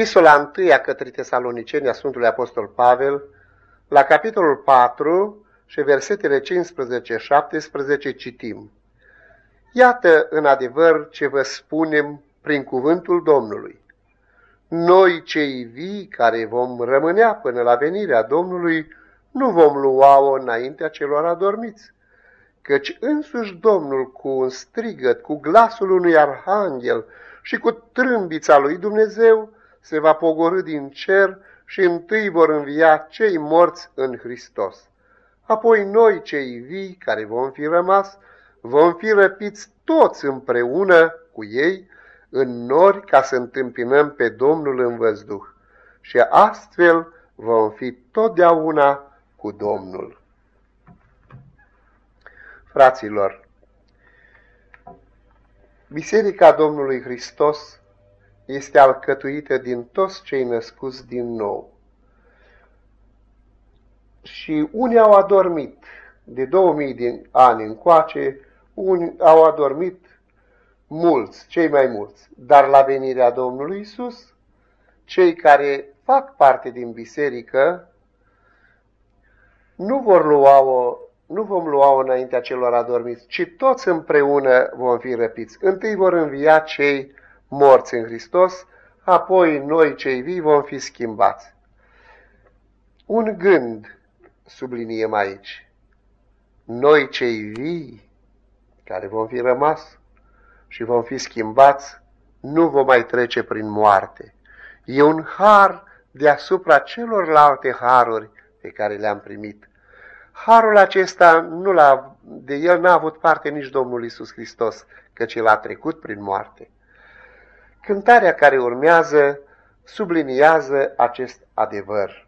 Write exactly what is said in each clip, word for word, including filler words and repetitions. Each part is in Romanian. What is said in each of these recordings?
Epistola întâia către Tesaloniceni a Sfântului Apostol Pavel, la capitolul patru și versetele cincisprezece șaptesprezece citim: Iată în adevăr ce vă spunem prin cuvântul Domnului. Noi cei vii care vom rămânea până la venirea Domnului nu vom lua-o înaintea celor adormiți, căci însuși Domnul cu un strigăt, cu glasul unui arhanghel și cu trâmbița lui Dumnezeu se va pogorî din cer și întâi vor învia cei morți în Hristos. Apoi noi cei vii care vom fi rămas vom fi răpiți toți împreună cu ei în nori ca să întâmpinăm pe Domnul în văzduh și astfel vom fi totdeauna cu Domnul. Fraților, Biserica Domnului Hristos este alcătuită din toți cei născuți din nou. Și unii au adormit de două mii de ani încoace, unii au adormit mulți, cei mai mulți, dar la venirea Domnului Isus, cei care fac parte din biserică nu vor lua-o, nu vom lua-o înaintea celor adormiți, ci toți împreună vom fi răpiți. Întâi vor învia cei morți în Hristos, apoi noi cei vii vom fi schimbați. Un gând subliniem aici. Noi cei vii, care vom fi rămas și vom fi schimbați, nu vom mai trece prin moarte. E un har deasupra celorlalte haruri pe care le-am primit. Harul acesta, nu l-a, de el n-a avut parte nici Domnul Iisus Hristos, căci el a trecut prin moarte. Cântarea care urmează subliniază acest adevăr.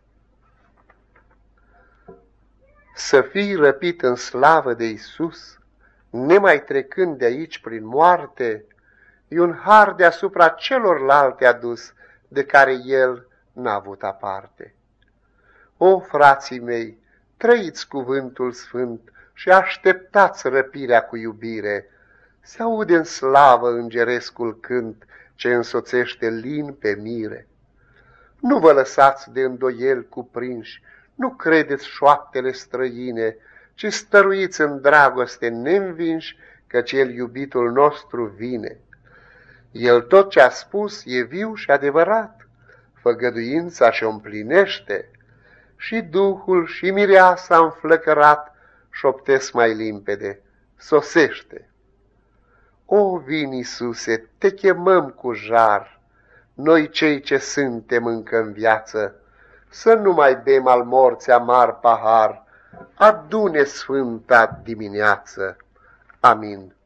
Să fii răpit în slavă de Iisus, nemai trecând de aici prin moarte, e un har deasupra celorlalte adus, de care el n-a avut aparte. O, frații mei, trăiți cuvântul sfânt și așteptați răpirea cu iubire. Se aude în slavă îngerescul cânt ce însoțește lin pe mire. Nu vă lăsați de îndoieli cuprinși, nu credeți șoaptele străine, ci stăruiți în dragoste neînvinși, căci el iubitul nostru vine. El tot ce a spus e viu și adevărat, făgăduința și-o împlinește, și Duhul și mireasa înflăcărat șoptesc mai limpede, sosește. O, vin, Iisuse, te chemăm cu jar, noi cei ce suntem încă în viață, să nu mai bem al morții amar pahar, adune sfânta dimineață. Amin.